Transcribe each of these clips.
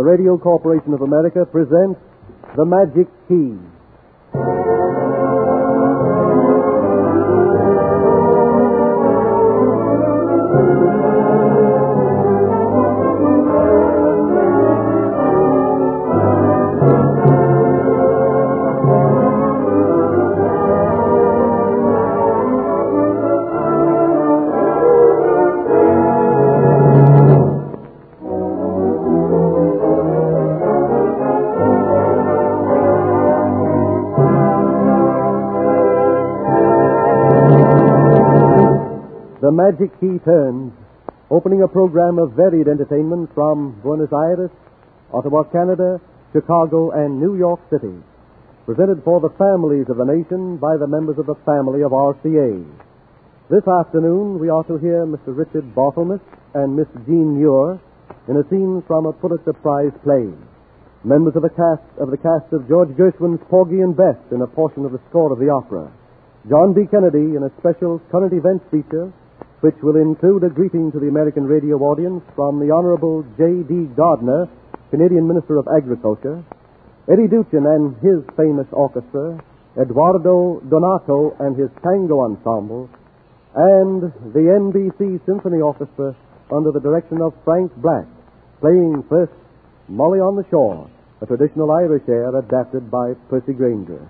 Radio Corporation of America presents The Magic Key. The Magic Key turns, opening a program of varied entertainment from Buenos Aires, Ottawa, Canada, Chicago, and New York City. Presented for the families of the nation by the members of the family of RCA. This afternoon, we are to hear Mr. Richard Barthelmess and Miss Jean Muir in a scene from a Pulitzer Prize play. Members of the cast of George Gershwin's Porgy and Bess in a portion of the score of the opera. John B. Kennedy in a special current events feature, which will include a greeting to the American radio audience from the Honorable J.D. Gardner, Canadian Minister of Agriculture, Eddie Duchin and his famous orchestra, Eduardo Donato and his tango ensemble, and the NBC Symphony Orchestra under the direction of Frank Black, playing first Molly on the Shore, a traditional Irish air adapted by Percy Grainger.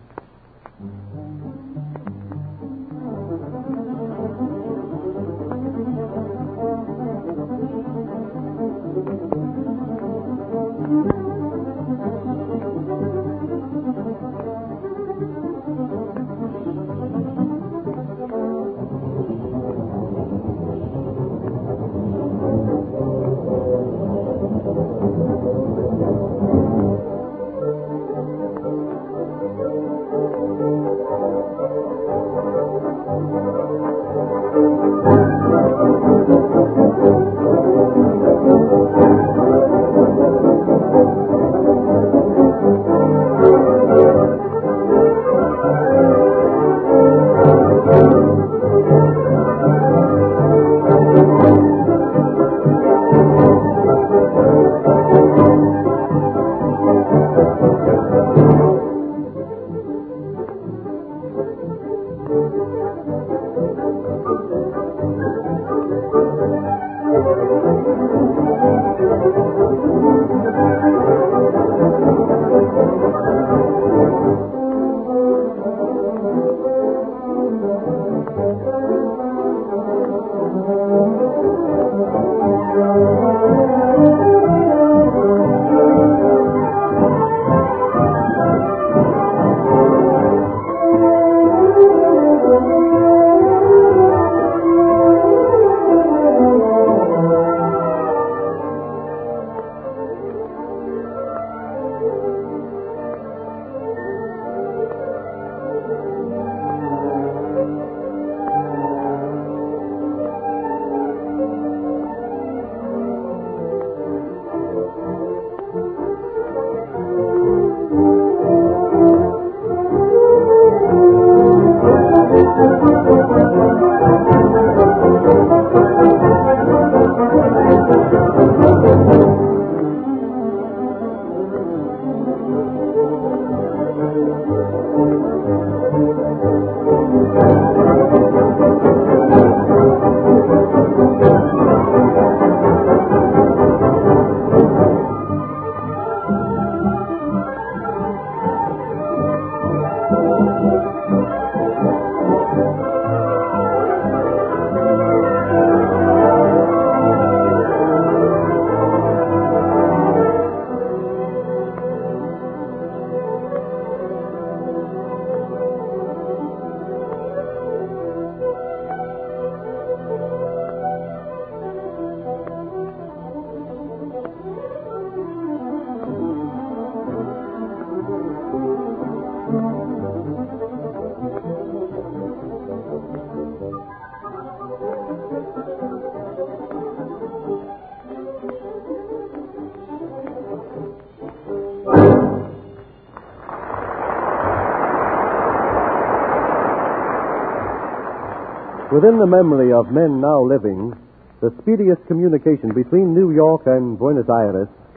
Within the memory of men now living, the speediest communication between New York and Buenos Aires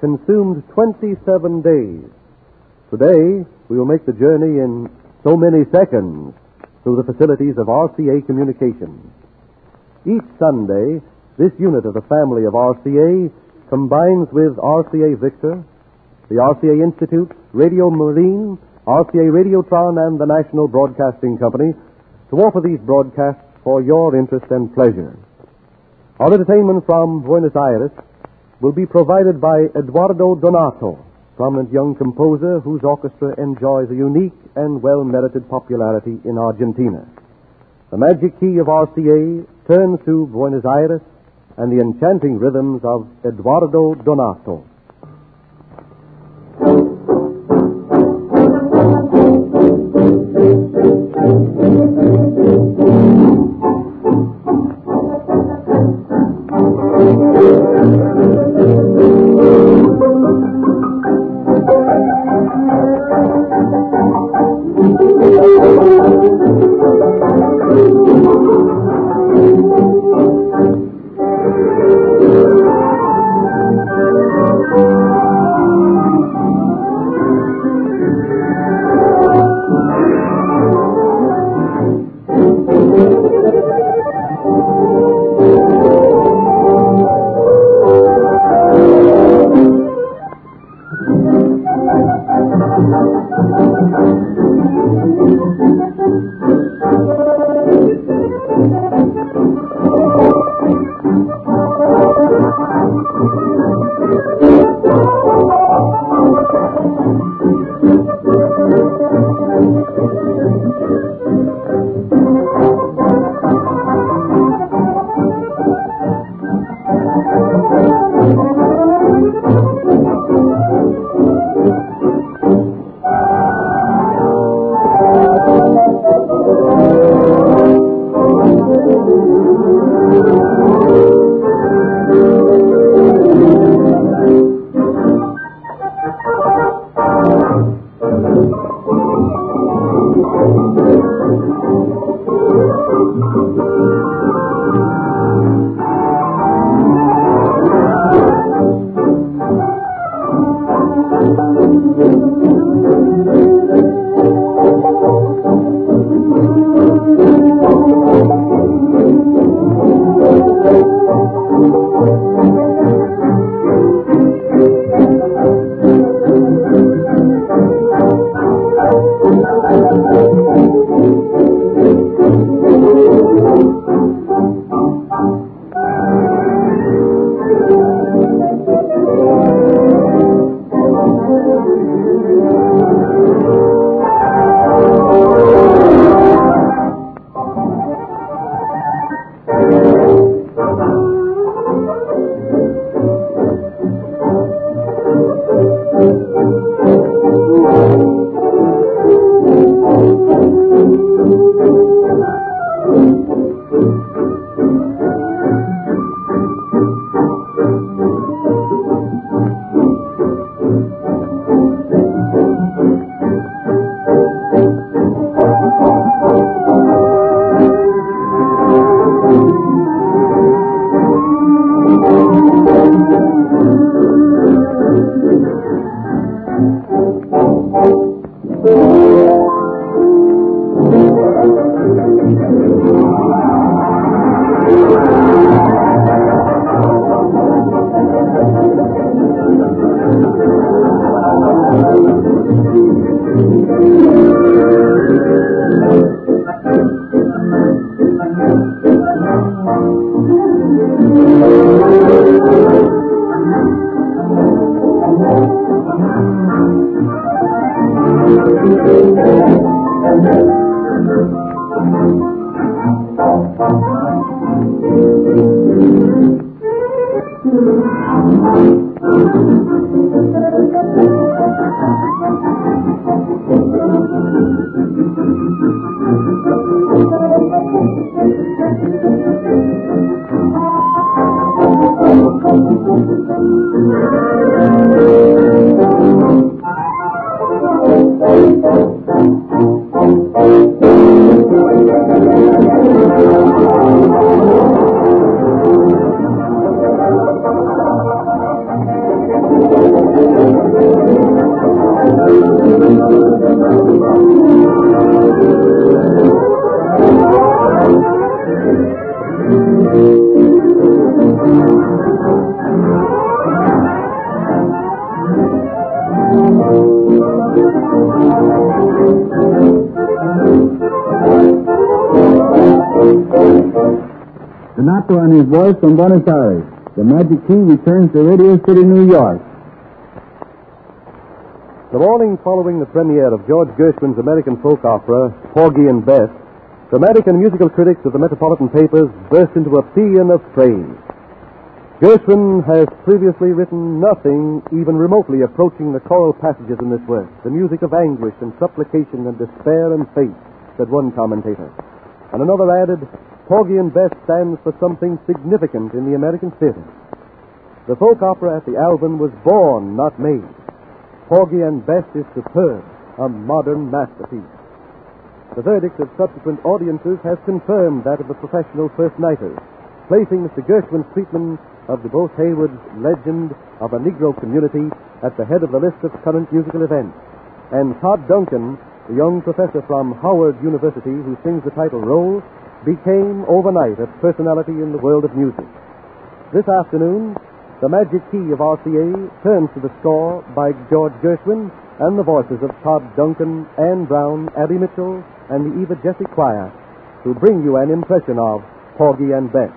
consumed 27 days. Today, we will make the journey in so many seconds through the facilities of RCA Communications. Each Sunday, this unit of the family of RCA combines with RCA Victor, the RCA Institute, Radio Marine, RCA Radiotron, and the National Broadcasting Company to offer these broadcasts for your interest and pleasure. Our entertainment from Buenos Aires will be provided by Eduardo Donato, prominent young composer whose orchestra enjoys a unique and well-merited popularity in Argentina. The magic key of RCA turns to Buenos Aires and the enchanting rhythms of Eduardo Donato. Donato and his voice from Buenos Aires. The Magic Key returns to Radio City, New York. The morning following the premiere of George Gershwin's American folk opera, Porgy and Bess, dramatic and musical critics of the metropolitan papers burst into a paean of praise. Gershwin has previously written nothing even remotely approaching the choral passages in this work, the music of anguish and supplication and despair and faith, said one commentator. And another added, Porgy and Bess stands for something significant in the American theater. The folk opera at the Alban was born, not made. Porgy and Bess is superb, a modern masterpiece. The verdict of subsequent audiences has confirmed that of the professional first-nighters, placing Mr. Gershwin's treatment of DuBose Haywood's legend of a Negro community at the head of the list of current musical events. And Todd Duncan, the young professor from Howard University who sings the title role, became overnight a personality in the world of music. This afternoon, the Magic Key of RCA turns to the score by George Gershwin and the voices of Todd Duncan, Ann Brown, Abby Mitchell, and the Eva Jesse Choir, to bring you an impression of Porgy and Bess.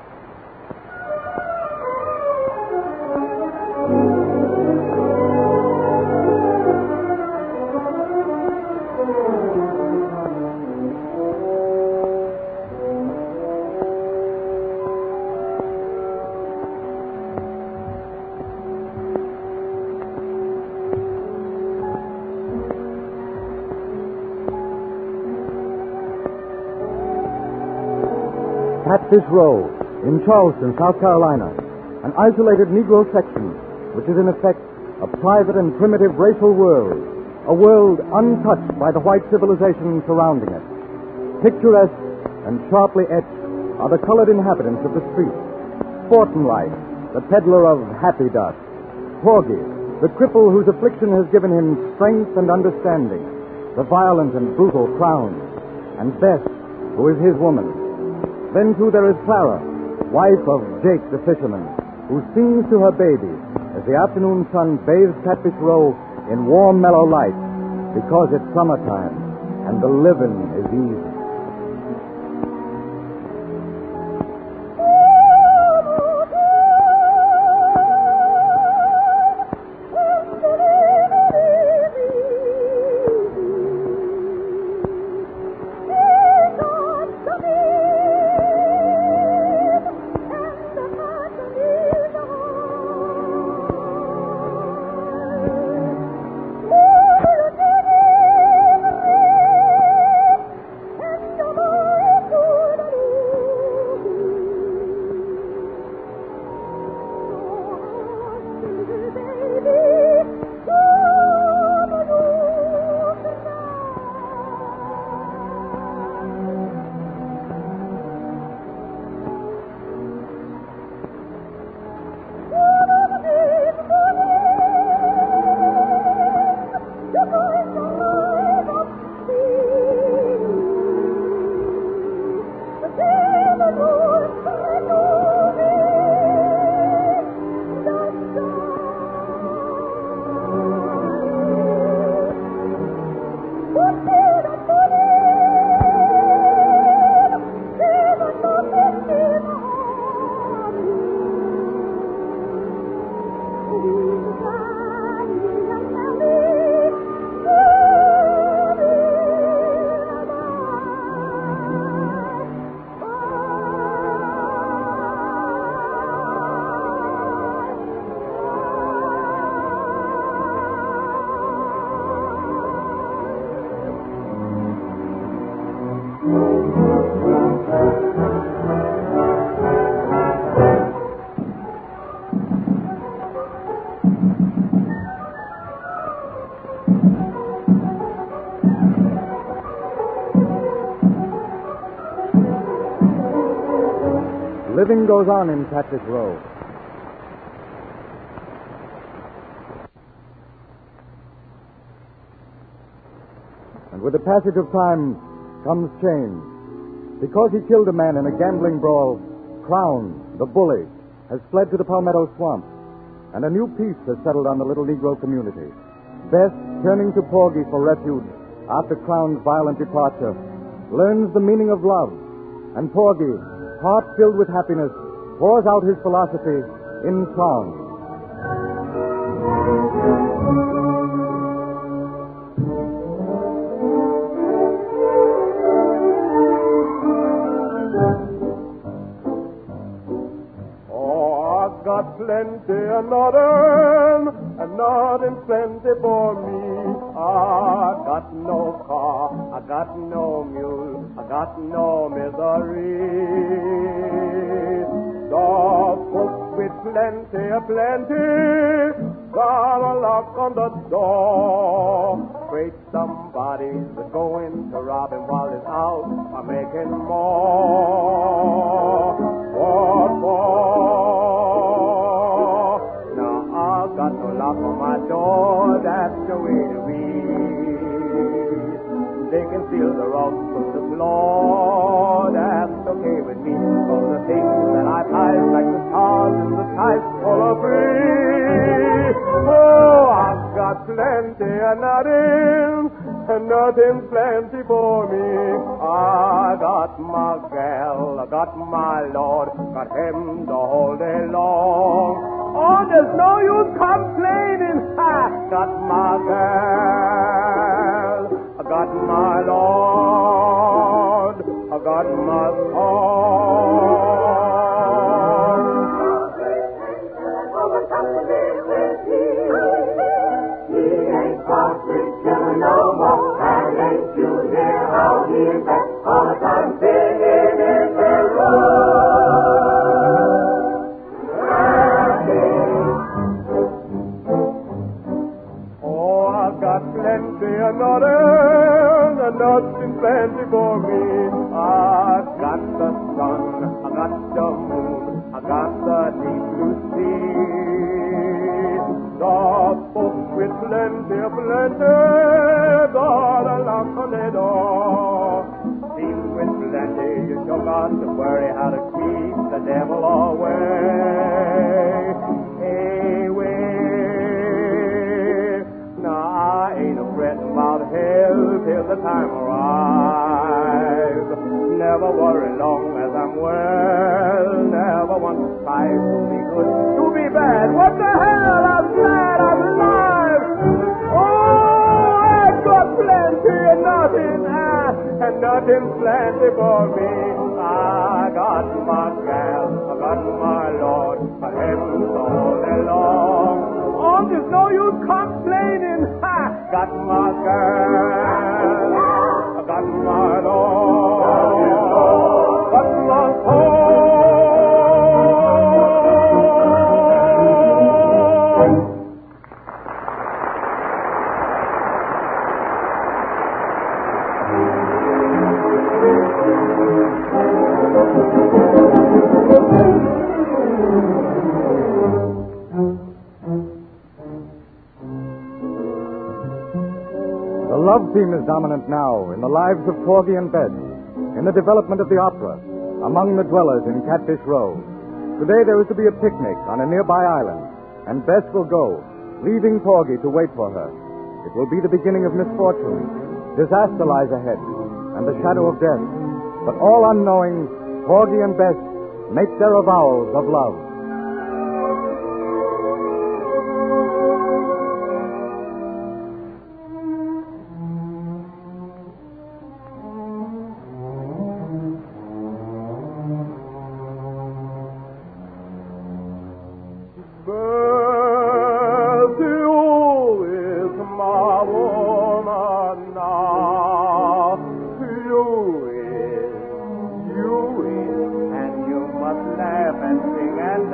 Catfish Row, in Charleston, South Carolina, an isolated Negro section, which is in effect a private and primitive racial world, a world untouched by the white civilization surrounding it. Picturesque and sharply etched are the colored inhabitants of the street. Sportsmanlike, the peddler of happy dust. Porgy, the cripple whose affliction has given him strength and understanding. The violent and brutal Crown. And Bess, who is his woman. Then, too, there is Clara, wife of Jake the fisherman, who sings to her baby as the afternoon sun bathes Catfish Row in warm, mellow light, because it's summertime and the living is easy. Living goes on in Catfish Row. with the passage of time comes change. Because he killed a man in a gambling brawl, Crown, the bully, has fled to the Palmetto Swamp, and a new peace has settled on the little Negro community. Bess, turning to Porgy for refuge after Crown's violent departure, learns the meaning of love, and Porgy, heart filled with happiness, pours out his philosophy in song. Plenty and nothing plenty for me. I got no car, I got no mule, I got no misery. The folks with plenty, got a lock on the door. Afraid somebody's going to rob him while he's out or making more. What for? Got no lock on my door, that's the way to be. They can steal the rugs from the floor, that's okay with me. For the things that I prize, like the stars in the sky, full of free. Oh, I've got plenty and nothing's plenty for me. I got my gal, I got my lord, got him the whole day long. Oh, there's no use complaining. I got my girl, I got my lord, I got my son. He ain't crossing children no more, and ain't you hear how he is back all the time singing in the road. Plenty and nothing plenty for me. I got the sun, I got the moon, I got the deep blue sea. The folks with plenty, got a lock on the door. Seen with plenty, you sure got to worry how to keep the devil away. Ain't a fretting about hell till the time arrives. Never worry long as I'm well. Never want to try to be good, to be bad. What the hell? I'm glad I'm alive. Oh, I got plenty and nothing's plenty for me. I got my gal, I got my lord, I him all day long. Oh, there's no use complaining. Got my girl, I got my Lord, got my soul. The love theme is dominant now in the lives of Porgy and Bess, in the development of the opera, among the dwellers in Catfish Row. Today there is to be a picnic on a nearby island, and Bess will go, leaving Porgy to wait for her. It will be the beginning of misfortune. Disaster lies ahead, and the shadow of death. But all unknowing, Porgy and Bess make their avowals of love. And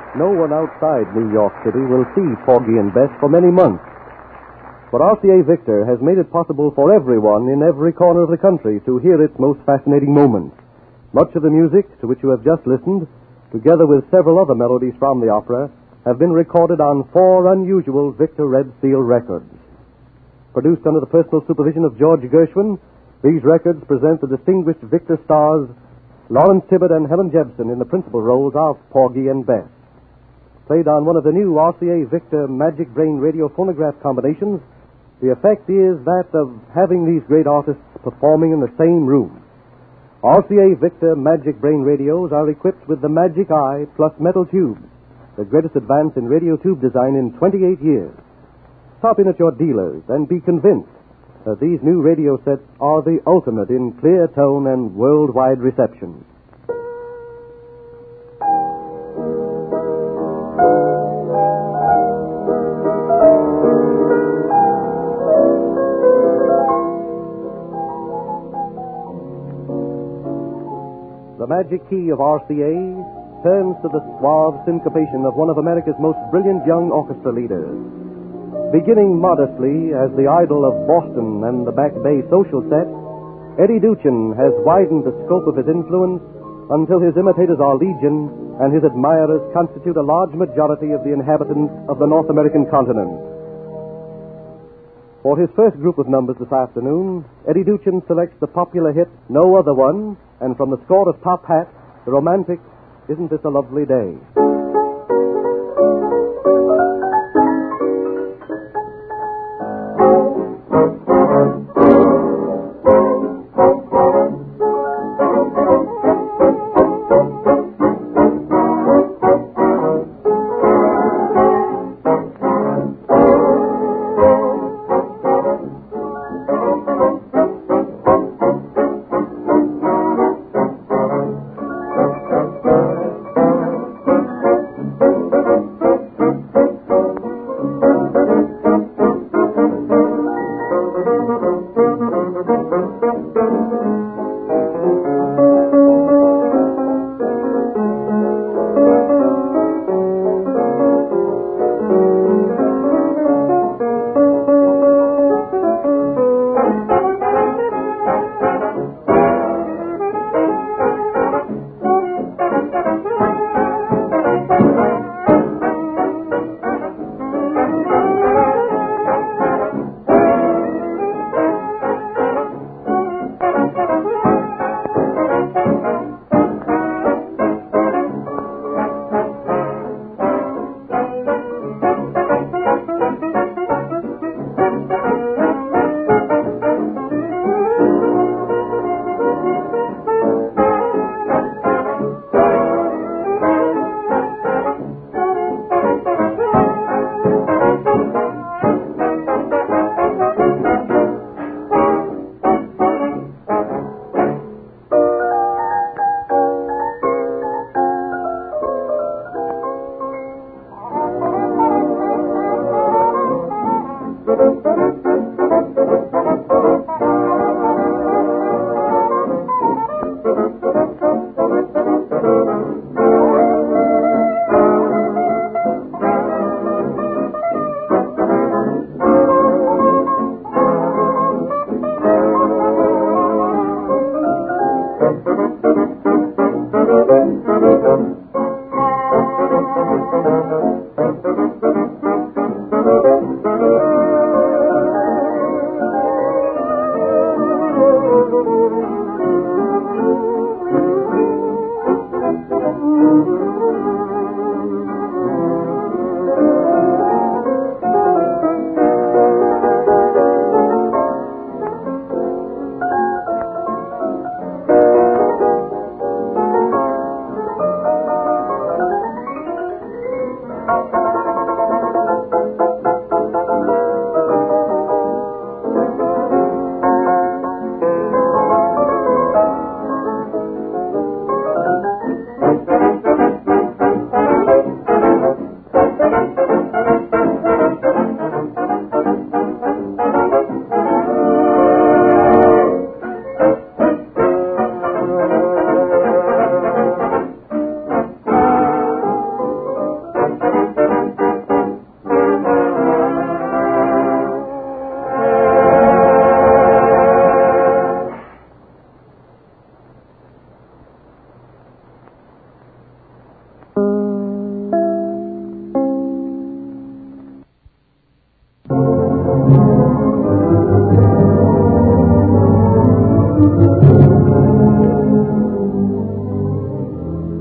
No one outside New York City will see Porgy and Bess for many months. But RCA Victor has made it possible for everyone in every corner of the country to hear its most fascinating moments. Much of the music to which you have just listened, together with several other melodies from the opera, have been recorded on 4 unusual Victor Red Seal records. Produced under the personal supervision of George Gershwin, these records present the distinguished Victor stars Lawrence Tibbett and Helen Jebsen in the principal roles of Porgy and Bess. Played on one of the new RCA Victor Magic Brain radio phonograph combinations, the effect is that of having these great artists performing in the same room. RCA Victor Magic Brain radios are equipped with the Magic Eye plus metal tubes, the greatest advance in radio tube design in 28 years. Stop in at your dealers and be convinced that these new radio sets are the ultimate in clear tone and worldwide reception. The magic key of RCA turns to the suave syncopation of one of America's most brilliant young orchestra leaders. Beginning modestly as the idol of Boston and the Back Bay social set, Eddie Duchin has widened the scope of his influence until his imitators are legion and his admirers constitute a large majority of the inhabitants of the North American continent. For his first group of numbers this afternoon, Eddie Duchin selects the popular hit No Other One, and from the score of Top Hat, the romantic Isn't This a Lovely Day?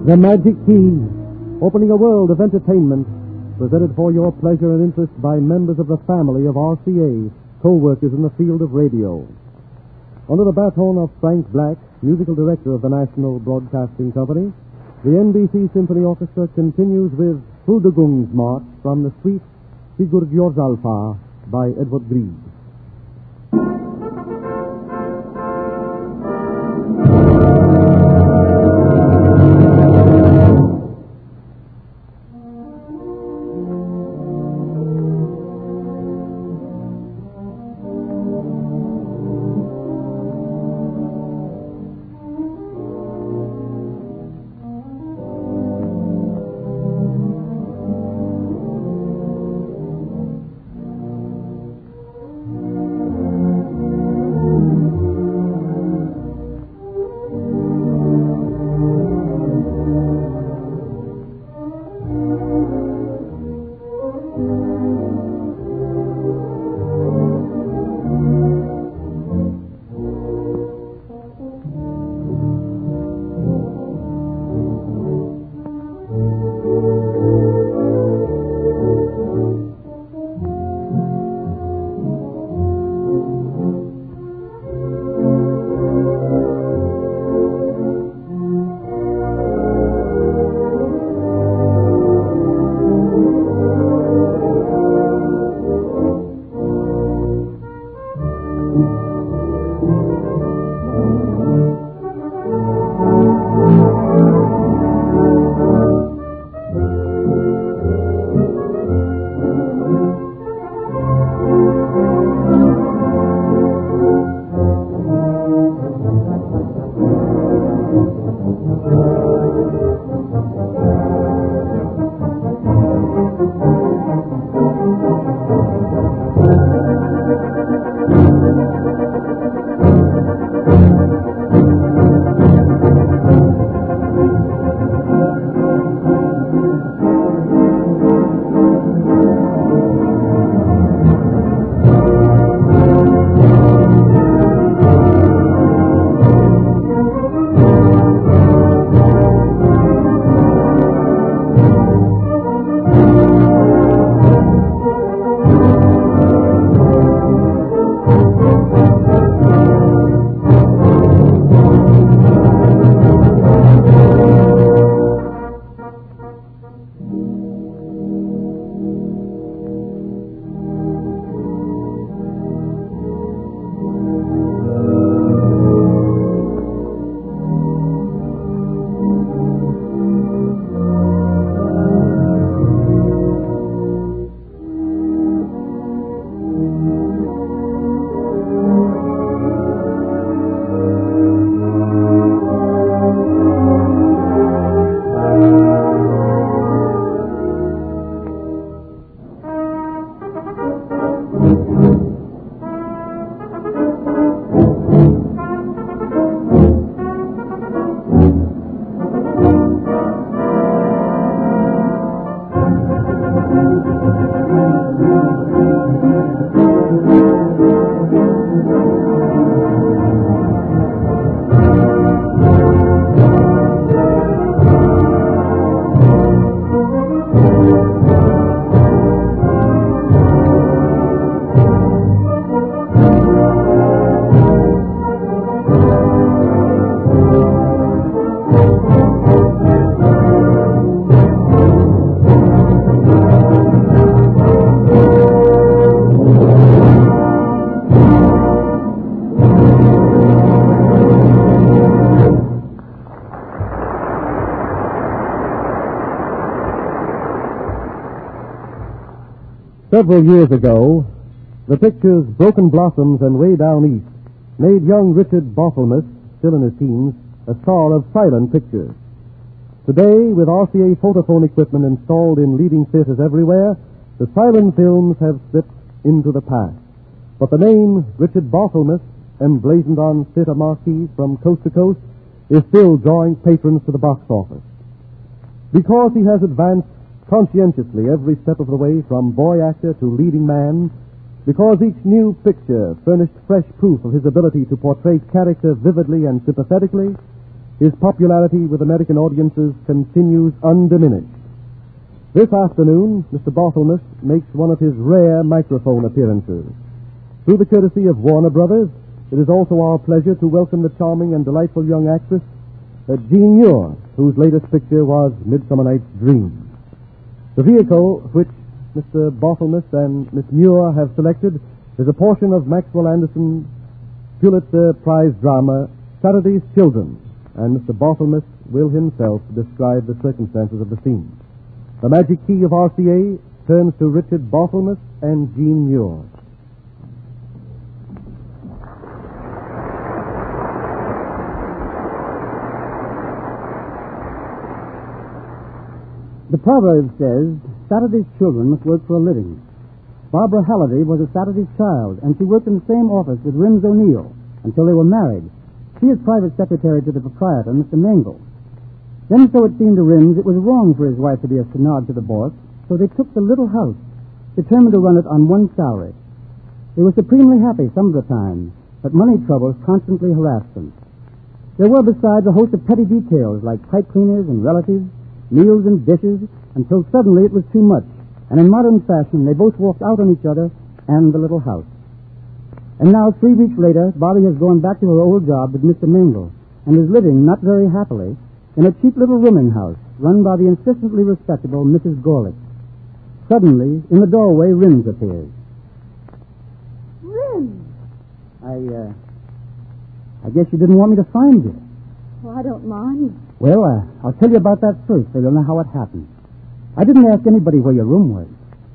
The Magic Key, opening a world of entertainment, presented for your pleasure and interest by members of the family of RCA, co-workers in the field of radio. Under the baton of Frank Black, musical director of the National Broadcasting Company, the NBC Symphony Orchestra continues with Huldigungsmarsch from the suite Sigurjorsalfa by Edward Grieg. Several years ago, the pictures Broken Blossoms and Way Down East made young Richard Barthelmess, still in his teens, a star of silent pictures. Today, with RCA photophone equipment installed in leading theaters everywhere, the silent films have slipped into the past. But the name Richard Barthelmess, emblazoned on theater marquees from coast to coast, is still drawing patrons to the box office. Because he has advanced conscientiously every step of the way from boy actor to leading man, because each new picture furnished fresh proof of his ability to portray character vividly and sympathetically, his popularity with American audiences continues undiminished. This afternoon, Mr. Barthelmess makes one of his rare microphone appearances. Through the courtesy of Warner Brothers, it is also our pleasure to welcome the charming and delightful young actress, Jean Muir, whose latest picture was Midsummer Night's Dream. The vehicle which Mr. Barthelmess and Miss Muir have selected is a portion of Maxwell Anderson's Pulitzer Prize drama, Saturday's Children, and Mr. Barthelmess will himself describe the circumstances of the scene. The magic key of RCA turns to Richard Barthelmess and Jean Muir. The proverb says, Saturday's children must work for a living. Barbara Halliday was a Saturday's child, and she worked in the same office with Rims O'Neill until they were married. She is private secretary to the proprietor, Mr. Mangle. Then, so it seemed to Rims, it was wrong for his wife to be a snod to the boss, so they took the little house, determined to run it on one salary. They were supremely happy some of the time, but money troubles constantly harassed them. There were, besides, a host of petty details like pipe cleaners and relatives, meals and dishes, until suddenly it was too much, and in modern fashion they both walked out on each other and the little house. And now, 3 weeks later, Bobby has gone back to her old job with Mr. Mangle and is living, not very happily, in a cheap little rooming house run by the insistently respectable Mrs. Gorlick. Suddenly, in the doorway, Rims appears. Rims? I guess you didn't want me to find you. Oh, I don't mind. Well, I'll tell you about that first, so you'll know how it happened. I didn't ask anybody where your room was.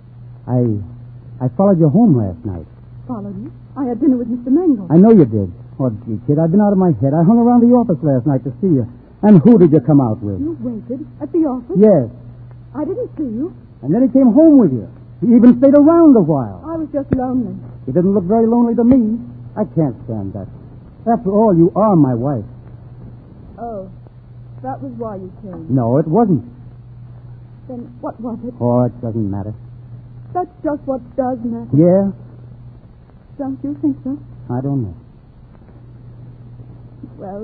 I followed you home last night. Followed you? I had dinner with Mr. Mangle. I know you did. Oh, gee, kid, I've been out of my head. I hung around the office last night to see you. And who did you come out with? You waited at the office? Yes. I didn't see you. And then he came home with you. He even stayed around a while. I was just lonely. You didn't look very lonely to me. I can't stand that. After all, you are my wife. Oh, that was why you came. No, it wasn't. Then what was it? Oh, it doesn't matter. That's just what does matter. Yeah? Don't you think so? I don't know. Well,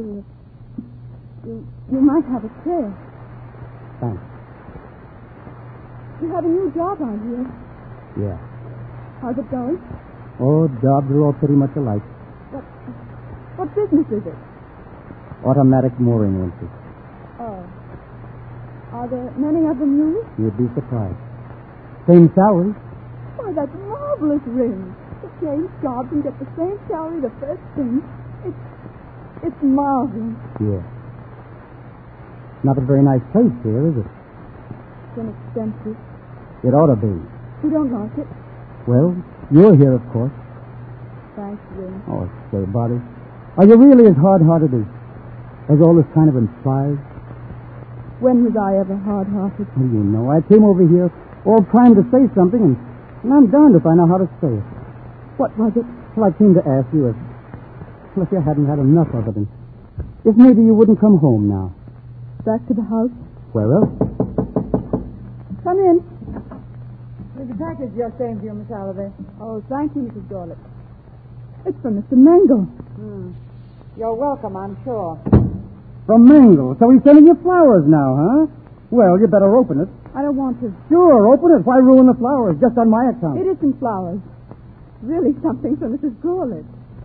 you might have a chair. Thanks. You have a new job out here. Yeah. How's it going? Oh, jobs are all pretty much alike. What business is it? Automatic mooring winches. Oh. Are there many of them used? You'd be surprised. Same salary. Why, that's marvelous, Ring. To change jobs and get the same salary the first thing. It's marvelous. Yeah. Not a very nice place here, is it? It's inexpensive. It ought to be. You don't like it? Well, you're here, of course. Thanks, Ring. Oh, say, Bobby, are you really as hard-hearted as all this kind of implies? When was I ever hard-hearted? Oh, you know, I came over here all primed to say something, and I'm darned if I know how to say it. What was it? Well, I came to ask you if you hadn't had enough of it, and if maybe you wouldn't come home now. Back to the house? Where else? Come in. There's a package just came to you, Miss Halliday. Oh, thank you, Mrs. Gorlick. It's from Mr. Mangle. You're welcome, I'm sure. From Mangle. So he's sending you flowers now, huh? Well, you better open it. I don't want to. Sure, open it. Why ruin the flowers? Just on my account. It isn't flowers. Really something for Mrs. Gorlick.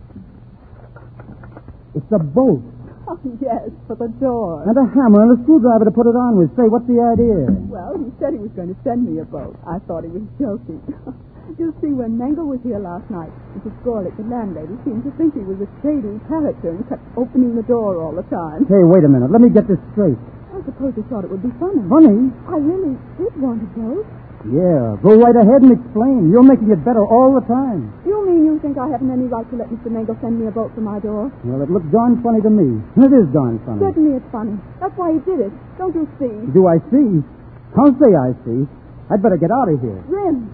It's a bolt. Oh, yes, for the door. And a hammer and a screwdriver to put it on with. Say, what's the idea? Well, he said he was going to send me a boat. I thought he was joking. You see, when Mangle was here last night, Mrs. Gorlick, the landlady, seemed to think he was a shady character and kept opening the door all the time. Hey, wait a minute. Let me get this straight. I suppose he thought it would be funny. Funny? I really did want a boat. Yeah, go right ahead and explain. You're making it better all the time. You mean you think I haven't any right to let Mr. Mangle send me a boat for my door? Well, it looks darn funny to me. It is darn funny. Certainly it's funny. That's why he did it. Don't you see? Do I see? I'll say I see. I'd better get out of here. Rim.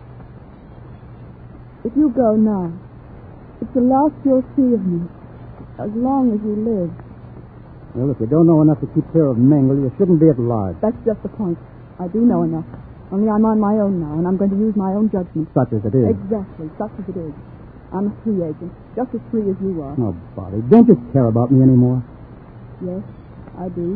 If you go now, it's the last you'll see of me, as long as you live. Well, if you don't know enough to keep clear of Mangle, you shouldn't be at large. That's just the point. I do know enough. Only I'm on my own now, and I'm going to use my own judgment. Such as it is. Exactly, such as it is. I'm a free agent, just as free as you are. Oh, Bobby, don't you care about me anymore? Yes, I do.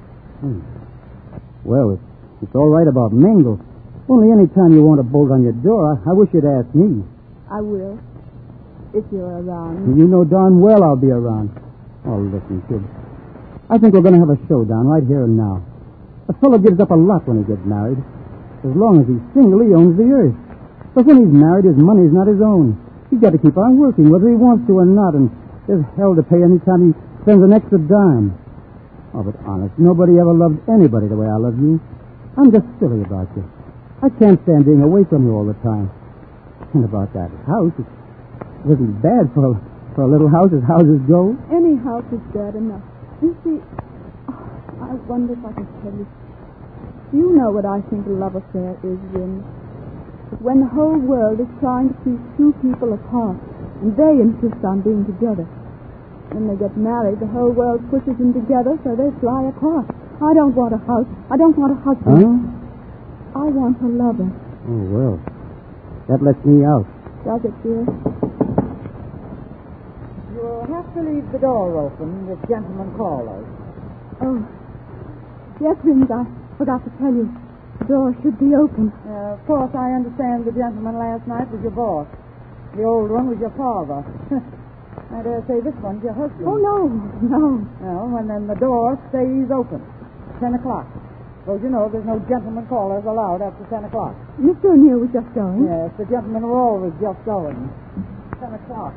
Well, it's all right about Mangle. Only any time you want a bolt on your door, I wish you'd ask me. I will. If you're around. You know darn well I'll be around. Oh, listen, kid. I think we're going to have a showdown right here and now. A fellow gives up a lot when he gets married. As long as he's single, he owns the earth. But when he's married, his money's not his own. He's got to keep on working, whether he wants to or not, and there's hell to pay any time he spends an extra dime. Oh, but honest, nobody ever loved anybody the way I love you. I'm just silly about you. I can't stand being away from you all the time. And about that house, it isn't bad for a little house as houses go. Any house is bad enough. You see, I wonder if I can tell you. You know what I think a love affair is, Win. It's when the whole world is trying to keep two people apart, and they insist on being together. When they get married, the whole world pushes them together, so they fly apart. I don't want a house. I don't want a husband. Huh? I want a lover. Oh, well. That lets me out. Does it, dear? You'll have to leave the door open. This gentleman called us. Oh, yes, Rings, I forgot to tell you. The door should be open. Of course, I understand the gentleman last night was your boss. The old one was your father. I dare say this one's your husband. Oh, no. Well, and then the door stays open. 10 o'clock. So you know there's no gentleman callers allowed after 10 o'clock. Mr. O'Neill was just going. Yes, the gentlemen are always just going. 10 o'clock.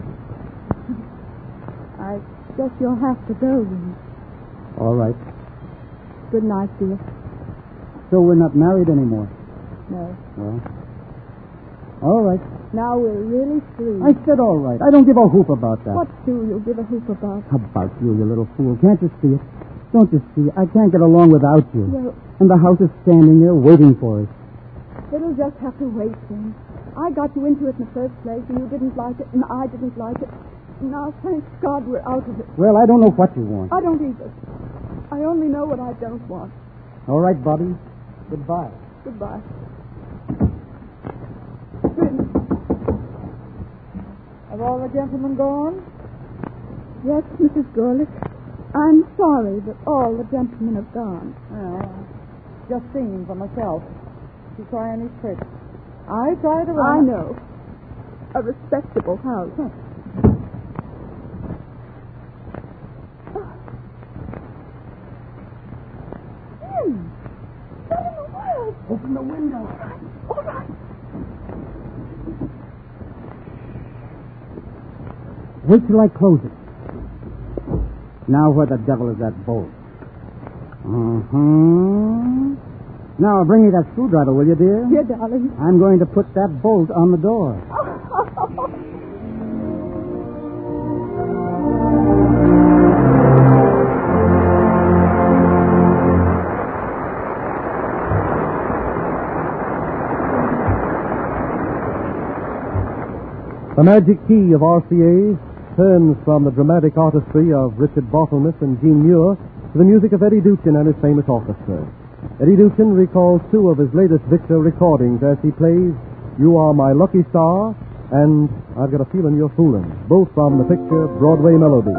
I guess you'll have to go, Rings. All right. Good night, dear. So we're not married anymore? No. Well, all right. Now we're really free. I said all right. I don't give a hoop about that. What do you give a hoop about? About you little fool. Can't you see it? Don't you see? I can't get along without you. Well, And the house is standing there waiting for us. it'll just have to wait, Rings. I got you into it in the first place, and you didn't like it, and I didn't like it. Now, thank God we're out of it. Well, I don't know what you want. I don't either. I only know what I don't want. All right, Bobby. Goodbye. Goodbye. Rings. Have all the gentlemen gone? Yes, Mrs. Gorlick. I'm sorry that all the gentlemen have gone. Well, just seen for myself. You try any tricks. I try to I run. know. A respectable house. What in the world? Open the window. All right. Wait till I close it. Now where the devil is that bolt? Now bring me that screwdriver, will you, dear? Here, darling. I'm going to put that bolt on the door. The magic key of RCA turns from the dramatic artistry of Richard Barthelmess and Gene Muir to the music of Eddie Duchin and his famous orchestra. Eddie Duchin recalls two of his latest Victor recordings as he plays You Are My Lucky Star and I've Got a Feeling You're Foolin', both from the picture Broadway Melody.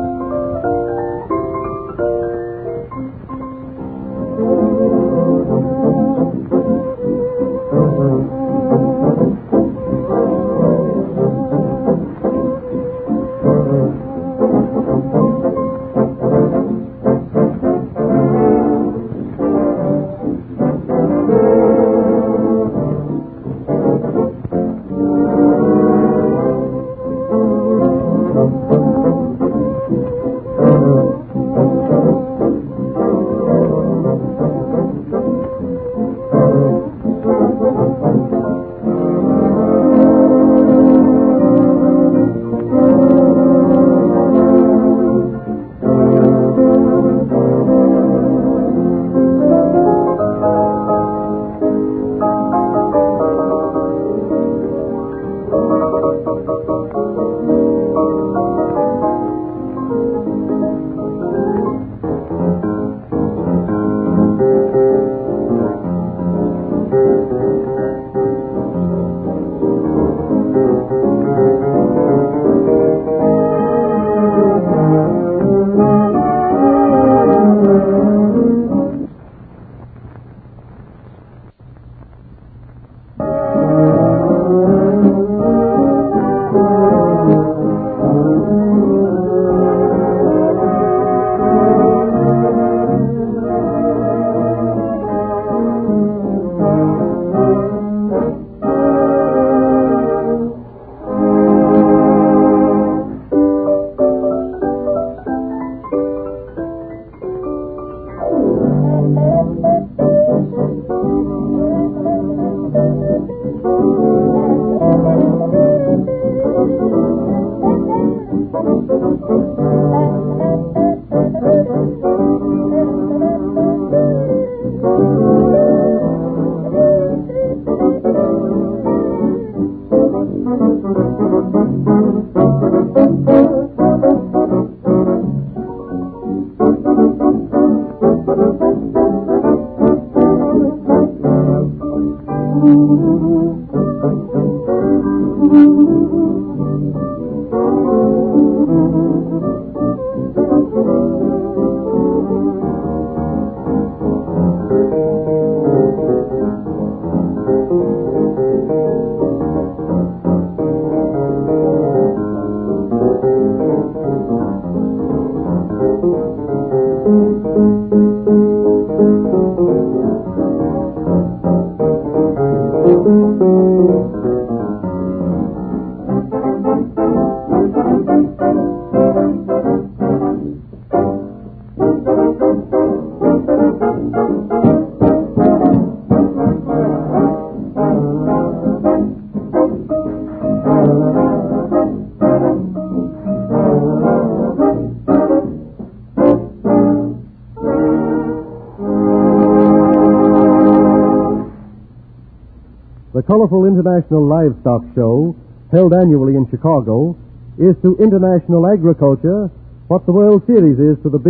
The colorful International Livestock Show, held annually in Chicago, is to international agriculture what the World Series is to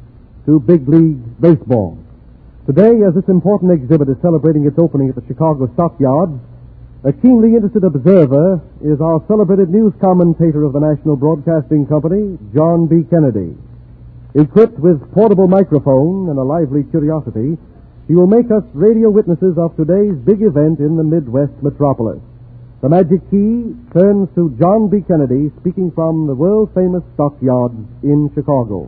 big league baseball. Today, as this important exhibit is celebrating its opening at the Chicago Stockyards, a keenly interested observer is our celebrated news commentator of the National Broadcasting Company, John B. Kennedy. Equipped with portable microphone and a lively curiosity, he will make us radio witnesses of today's big event in the Midwest metropolis. The magic key turns to John B. Kennedy speaking from the world-famous stockyards in Chicago.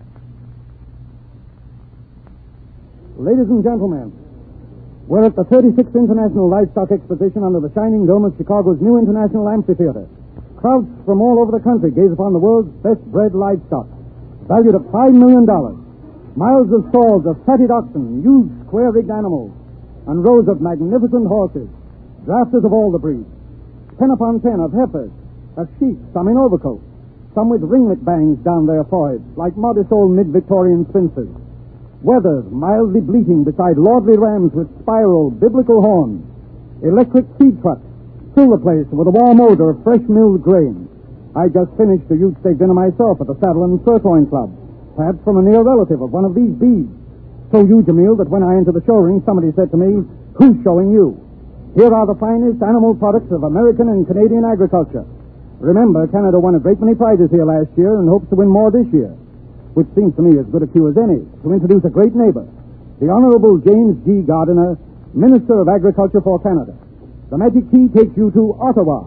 Ladies and gentlemen, we're at the 36th International Livestock Exposition under the shining dome of Chicago's new International Amphitheater. Crowds from all over the country gaze upon the world's best-bred livestock, valued at $5 million. Miles of stalls of fatted oxen, huge square-rigged animals, and rows of magnificent horses, drafters of all the breeds. 10 upon 10 of heifers, of sheep, some in overcoats, some with ringlet bangs down their foreheads, like modest old mid-Victorian spinsters. Wethers mildly bleating beside lordly rams with spiral, biblical horns. Electric feed trucks fill the place with a warm odor of fresh milled grain. I just finished a huge steak dinner myself at the Saddle and Sirloin Club, perhaps from a near relative of one of these beeves. So huge a meal that when I entered the show ring, somebody said to me, "Who's showing you?" Here are the finest animal products of American and Canadian agriculture. Remember, Canada won a great many prizes here last year and hopes to win more this year, which seems to me as good a cue as any to introduce a great neighbor, the Honorable James G. Gardiner, Minister of Agriculture for Canada. The magic key takes you to Ottawa.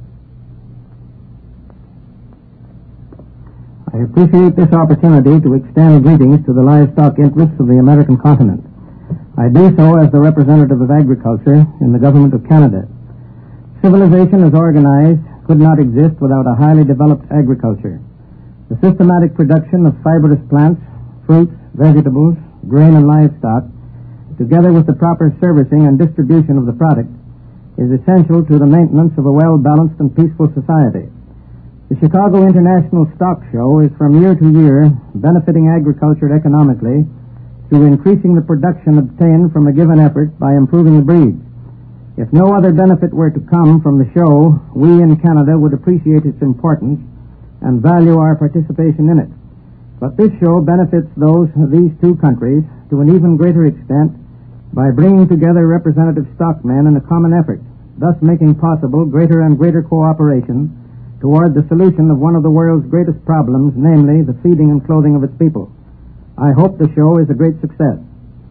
I appreciate this opportunity to extend greetings to the livestock interests of the American continent. I do so as the representative of agriculture in the government of Canada. Civilization as organized could not exist without a highly developed agriculture. The systematic production of fibrous plants, fruits, vegetables, grain, and livestock, together with the proper servicing and distribution of the product, is essential to the maintenance of a well-balanced and peaceful society. The Chicago International Stock Show is from year to year benefiting agriculture economically through increasing the production obtained from a given effort by improving the breeds. If no other benefit were to come from the show, we in Canada would appreciate its importance and value our participation in it. But this show benefits those of these two countries to an even greater extent by bringing together representative stockmen in a common effort, thus making possible greater and greater cooperation toward the solution of one of the world's greatest problems, namely the feeding and clothing of its people. I hope the show is a great success.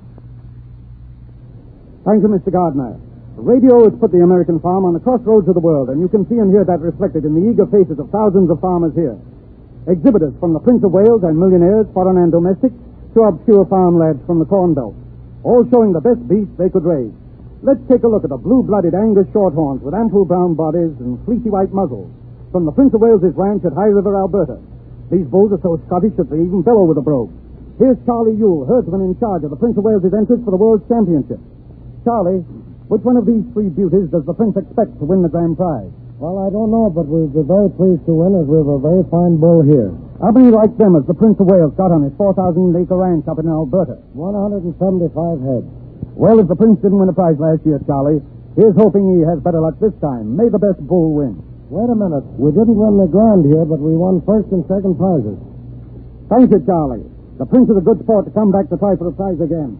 Thank you, Mr. Gardner. Radio has put the American farm on the crossroads of the world, and you can see and hear that reflected in the eager faces of thousands of farmers here. Exhibitors from the Prince of Wales and millionaires, foreign and domestic, to obscure farm lads from the Corn Belt, all showing the best beasts they could raise. Let's take a look at the blue-blooded Angus Shorthorns with ample brown bodies and fleecy white muzzles from the Prince of Wales's ranch at High River, Alberta. These bulls are so Scottish that they even bellow with a brogue. Here's Charlie Yule, herdsman in charge of the Prince of Wales's entrance for the World's Championship. Charlie, which one of these three beauties does the Prince expect to win the grand prize? Well, I don't know, but we'd be very pleased to win, as we have a very fine bull here. How many like them as the Prince of Wales got on his 4,000-acre ranch up in Alberta? 175 head. Well, if the Prince didn't win a prize last year, Charlie, here's hoping he has better luck this time. May the best bull win. Wait a minute. We didn't win the grand here, but we won first and second prizes. Thank you, Charlie. The Prince is a good sport to come back to try for a prize again.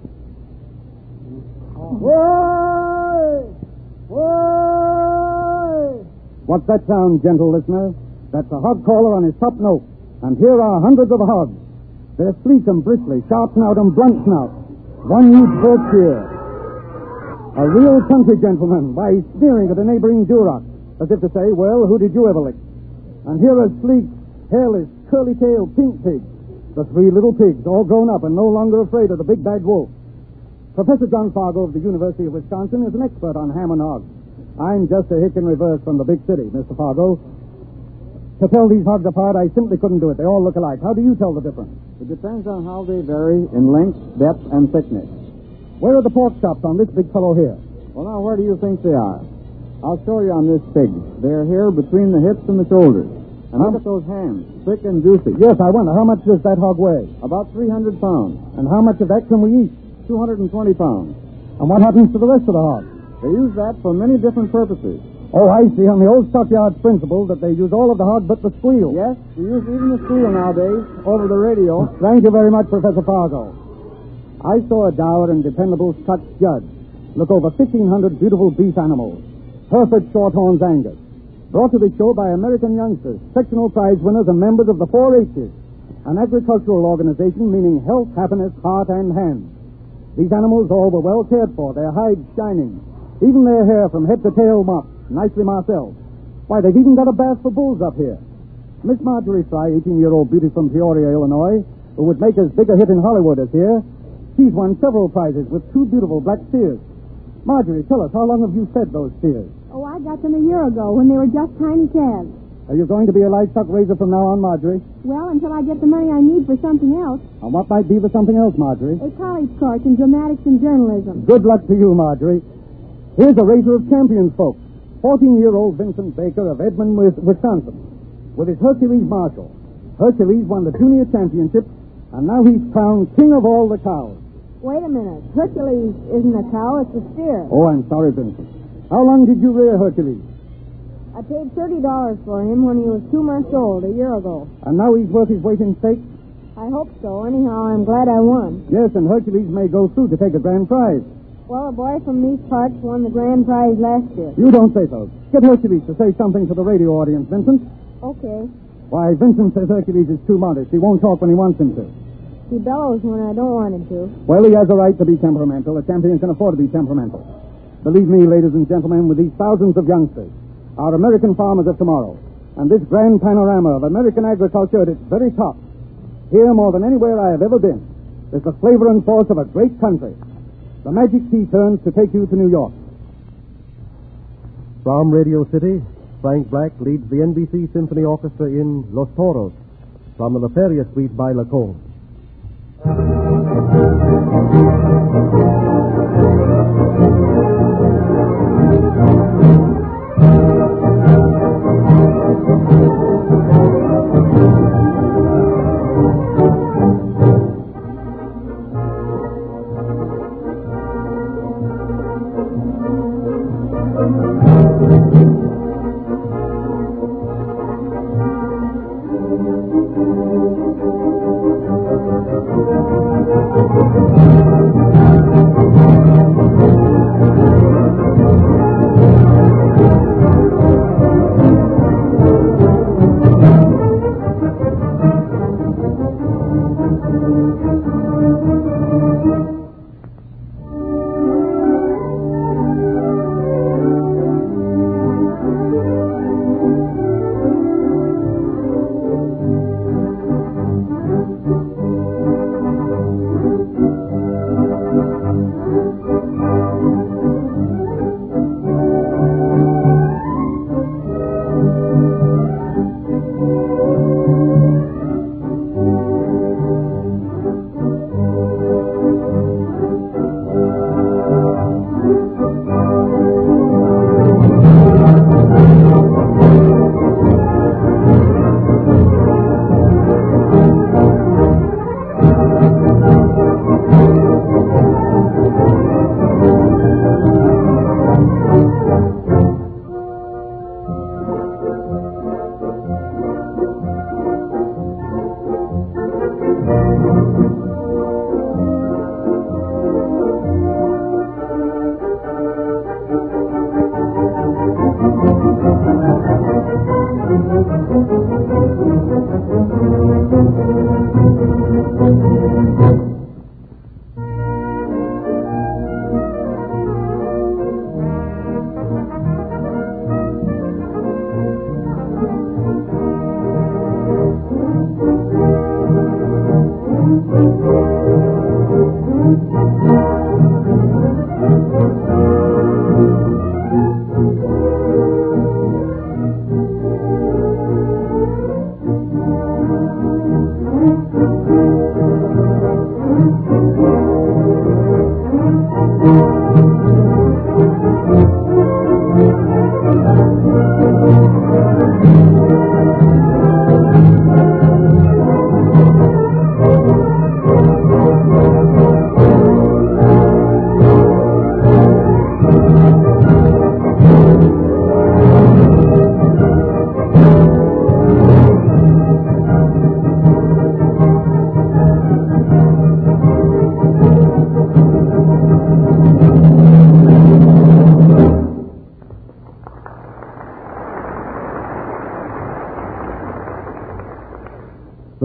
Whoa! Whoa! What's that sound, gentle listener? That's a hog caller on his top note. And here are hundreds of hogs. They're sleek and bristly, sharp snout and blunt snout. One huge birch here. A real country gentleman. Why, he's sneering at a neighboring Duroc, as if to say, well, who did you ever lick? And here are sleek, hairless, curly-tailed pink pigs. The three little pigs, all grown up and no longer afraid of the big bad wolf. Professor John Fargo of the University of Wisconsin is an expert on ham and hogs. I'm just a hick in reverse from the big city, Mr. Fargo. To tell these hogs apart, I simply couldn't do it. They all look alike. How do you tell the difference? It depends on how they vary in length, depth, and thickness. Where are the pork chops on this big fellow here? Well, now, where do you think they are? I'll show you on this pig. They're here between the hips and the shoulders. And look at those hams, thick and juicy. Yes, I wonder, how much does that hog weigh? About 300 pounds. And how much of that can we eat? 220 pounds. And what happens to the rest of the hog? They use that for many different purposes. Oh, I see, on the old stockyards principle that they use all of the hog but the squeal. Yes, we use even the squeal nowadays over the radio. Thank you very much, Professor Fargo. I saw a dour and dependable Scotch judge look over 1,500 beautiful beef animals, Hereford Shorthorns Angus, brought to the show by American youngsters, sectional prize winners and members of the 4-H's, an agricultural organization meaning health, happiness, heart, and hands. These animals all were well cared for, their hides shining, even their hair from head to tail mopped, nicely marcelled. Why, they've even got a bath for bulls up here. Miss Marjorie Fry, 18-year-old beauty from Peoria, Illinois, who would make as big a hit in Hollywood as here, she's won several prizes with two beautiful black steers. Marjorie, tell us, how long have you fed those steers? Oh, I got them a year ago when they were just tiny calves. Are you going to be a livestock raiser from now on, Marjorie? Well, until I get the money I need for something else. And what might be the something else, Marjorie? A college course in dramatics and journalism. Good luck to you, Marjorie. Here's a raiser of champions, folks. 14-year-old Vincent Baker of Edmond, Wisconsin, with his Hercules Marshall. Hercules won the junior championship, and now he's crowned king of all the cows. Wait a minute. Hercules isn't a cow, it's a steer. Oh, I'm sorry, Vincent. How long did you rear Hercules? I paid $30 for him when he was 2 months old a year ago. And now he's worth his weight in steak? I hope so. Anyhow, I'm glad I won. Yes, and Hercules may go through to take a grand prize. Well, a boy from these parts won the grand prize last year. You don't say so. Get Hercules to say something to the radio audience, Vincent. Okay. Why, Vincent says Hercules is too modest. He won't talk when he wants him to. He bellows when I don't want him to. Well, he has a right to be temperamental. A champion can afford to be temperamental. Believe me, ladies and gentlemen, with these thousands of youngsters, our American farmers of tomorrow, and this grand panorama of American agriculture at its very top, here more than anywhere I have ever been, is the flavor and force of a great country. The magic key turns to take you to New York. From Radio City, Frank Black leads the NBC Symphony Orchestra in Los Toros from the Nefarious Suite by Lacombe.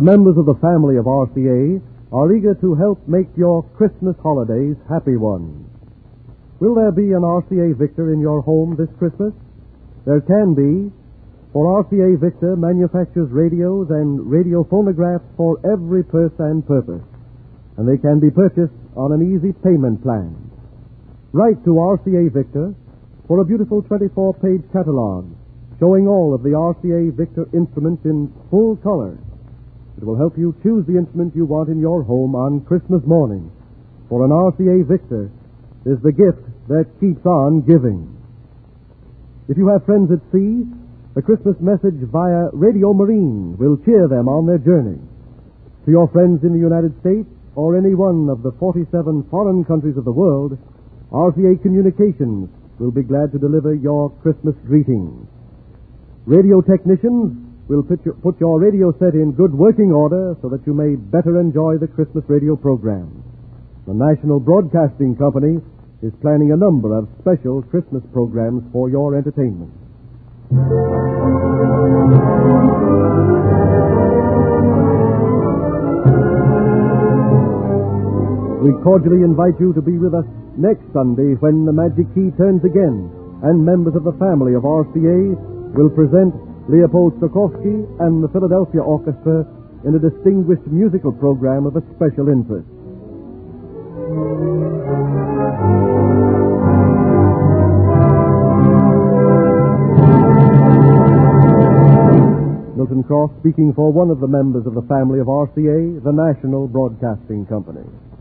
members of the family of RCA are eager to help make your Christmas holidays happy ones. Will there be an RCA Victor in your home this Christmas? There can be, for RCA Victor manufactures radios and radio phonographs for every purse and purpose, and they can be purchased on an easy payment plan. Write to RCA Victor for a beautiful 24-page catalog showing all of the RCA Victor instruments in full color. It will help you choose the instrument you want in your home on Christmas morning, for an RCA Victor is the gift that keeps on giving. If you have friends at sea, the Christmas message via Radio Marine will cheer them on their journey. To your friends in the United States or any one of the 47 foreign countries of the world, RCA Communications will be glad to deliver your Christmas greetings. Radio technicians will put your radio set in good working order so that you may better enjoy the Christmas radio program. The National Broadcasting Company is planning a number of special Christmas programs for your entertainment. We cordially invite you to be with us next Sunday when the Magic Key turns again and members of the family of RCA will present Leopold Stokowski and the Philadelphia Orchestra in a distinguished musical program of a special interest. Milton Cross speaking for one of the members of the family of RCA, the National Broadcasting Company.